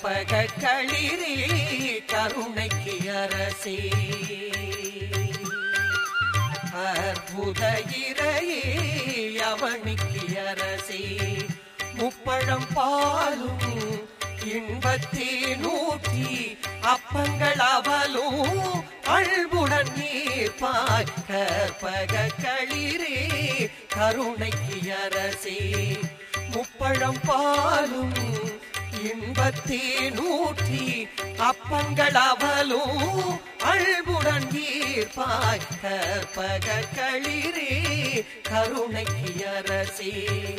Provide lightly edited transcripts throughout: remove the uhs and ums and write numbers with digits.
கற்பக களிரே கருணைக்கு அரசே அற்புத இறையே அவனிக்கு அரசே முப்பழம் பாலும் இன்பத்தேனூற்றி அப்பங்கள் அவலும் அன்புடன் நீர்ப்பாய் கற்பக களிரே கருணைக்கு அரசே முப்பழம் பாலும் இன்பத்தேனூற்றி அப்பங்கள் அவலும் அன்புடன் நீர்ப்பாய் கற்பக களிரே கருணைக்கு அரசே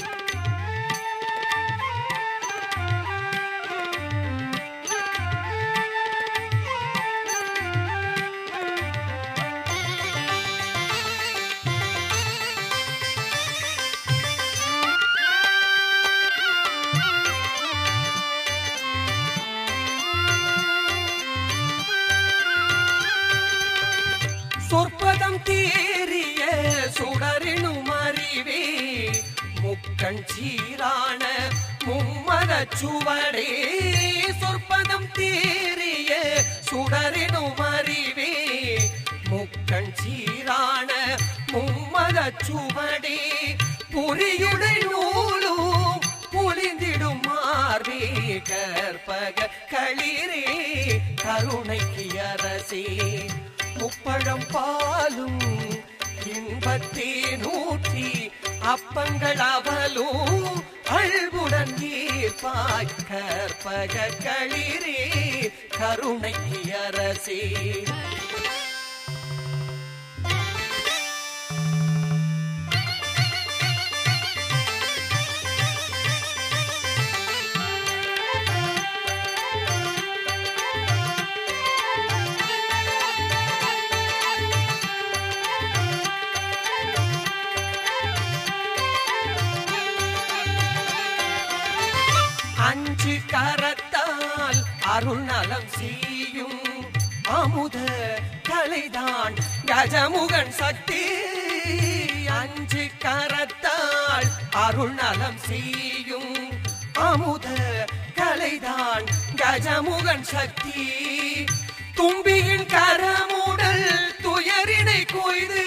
சொற்பதம் தேறிய சுடரினும் அறிவே முக்கண் சீரான மும்மத சுவடே சொற்பதம் தேறிய சுடரினும் அறிவே முக்கண் சீரான மும்மத சுவடே புரியுடை நூலும் புலிந்திடும் மார்பே கற்பக களிரே கருணைக்கு அரசே முப்பழம் பாலும் இன்பத்தேனூற்றி அப்பங்கள் அவலும் அன்புடன் நீர்ப்பாய் கற்பக களிரே கருணைக்கு அரசே அஞ்சு கரத்தால் அருள் நலம் செய்யும் அமுத கலைதான் கஜமுகன் சக்தி அஞ்சு கரத்தால் அருள் நலம் செய்யும் அமுத கலைதான் கஜமுகன் சக்தி தும்பியின் கரமுடல் துயரினை கொய்து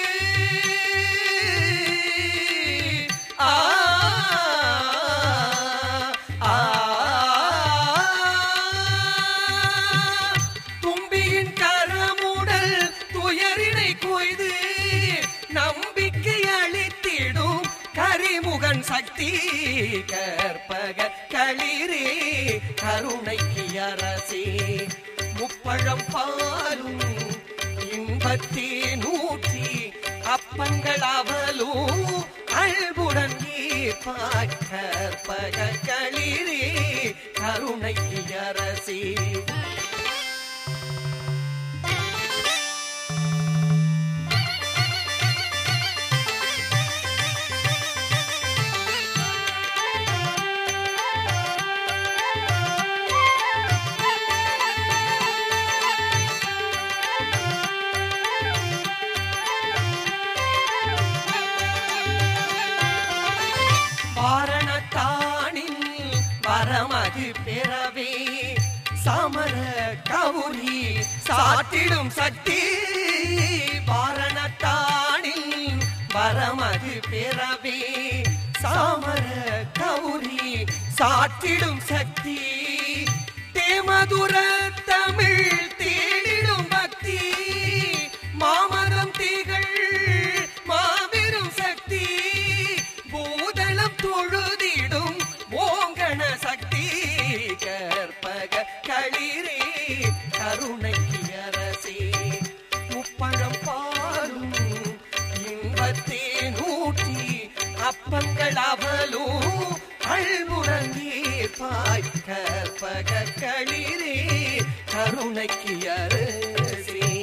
நம்பிக்கை அளித்திடும் கரிமுகன் சக்தி கற்பக களிரே கருணைக்கு அரசே முப்பழம் பாலும் இன்பத்தேனூற்றி அப்பங்கள் அவலும் அன்புடன் நீர்ப்பாய் கற்பக களிரே கருணைக்கு அரசே வரமது பெறவே சமர கவுரி சாட்டிடும் சக்தி வாரணத்தானில் வரமது பெறவே சமர கவுரி சாட்டிடும் சக்தி தேமதுர தமிழ் தேடிடும் பக்தி மாமரம் திகழ் மாபெரும் சக்தி பூதளம் தொழுதிடும் ஓங்கண சக்தி கற்பக களிரே கருணைக்கு அரசே முப்பழம் பாலும் இன்பத்தேனூற்றி அப்பங்கள் அவலும் அன்புடன் நீர்ப்பாய் கற்பக களிரே கருணைக்கு அரசே